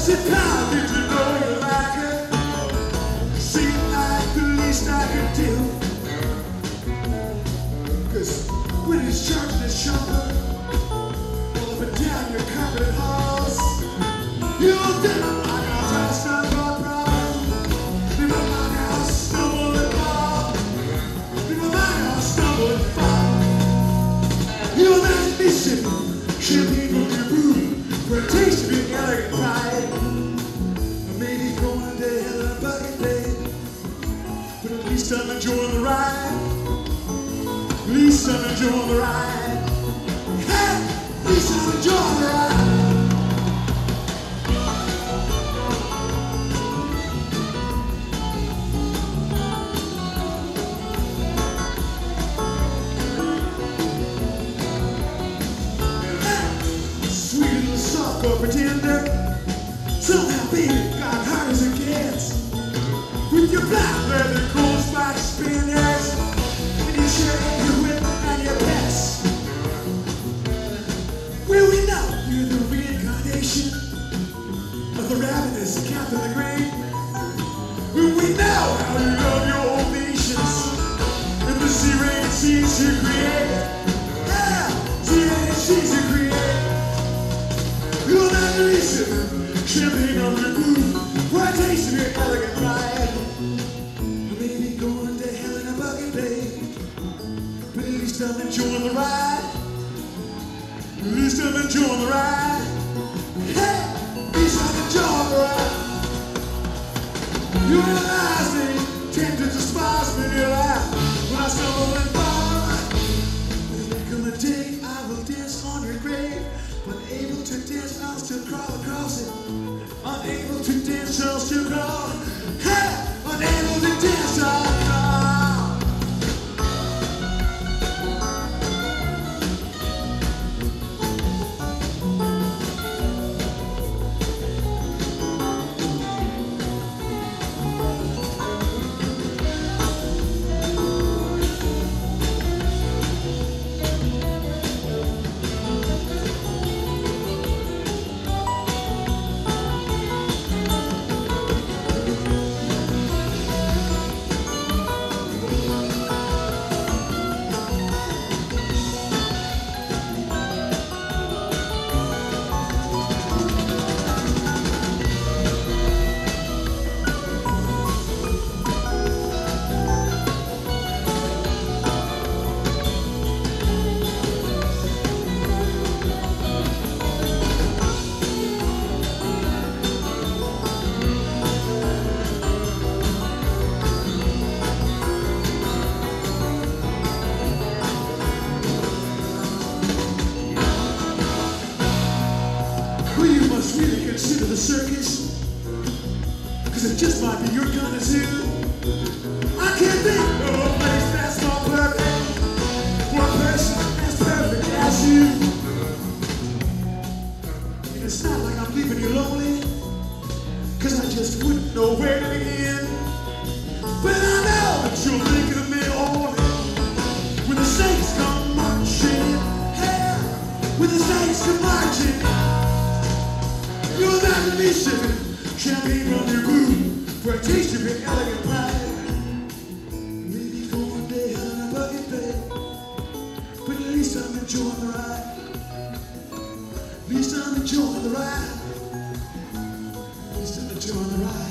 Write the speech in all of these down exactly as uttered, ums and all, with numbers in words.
Sit down, did you know you like it? Seemed like the least I could do. Cause when he's charging his shoulder, all up and down your carpet halls, you'll think I'm like a fast time for problem. Leave my mind out, stumble and fall. Leave my mind out, stumble and fall. You'll let me sip champagne from your brew for a taste of your elegant pride. Or maybe going to hell in a bucket, babe. But at least I'm enjoying the ride. At least I'm enjoying the ride. Hey, at least I'm enjoying the ride. Or pretender. Somehow, baby, got hard as it gets. With your black leather cool spot spinners, and your shirt and your whip and your pets. Well, we know you're the reincarnation of the ravenous Captain the Great. Well, we know how you love your ovations and the sea-rated scenes you create. Yeah, sea-rated scenes you create. You'll never listen, champagne on your groove, for a taste of your elegant pride. Or maybe going to hell in a bucket, babe. But at least I'm enjoying the ride. At least I'm enjoying the ride. Hey, at least I'm enjoying the ride. You realize they tempted to spice me in your life when I stumble and fall. There'll come a day I will dance on your grave. Unable to dance, I'll still crawl across it. Unable to dance, I'll still crawl. Hey! Unable to dance, I'll crawl. Really consider the circus, cause it just might be your kind of zoo. I can't think of a place that's more perfect for a person as perfect as you. And it's not like I'm leaving you lonely, cause I just wouldn't know where to begin. But I know that you're thinking of me only when the saints come marching. Hey, when the saints come marching. You'll never be sipping champagne from your groove for a taste of your elegant pride. Maybe going to hell in a bucket, babe. But at least I'm enjoying the ride. At least I'm enjoying the ride. At least I'm enjoying the ride.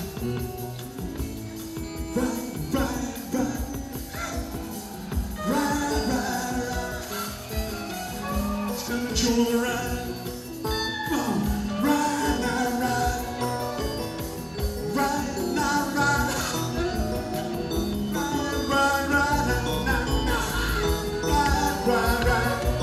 Ride, ride, ride. Ride, ride, ride. At least I'm enjoying the ride. Right, right.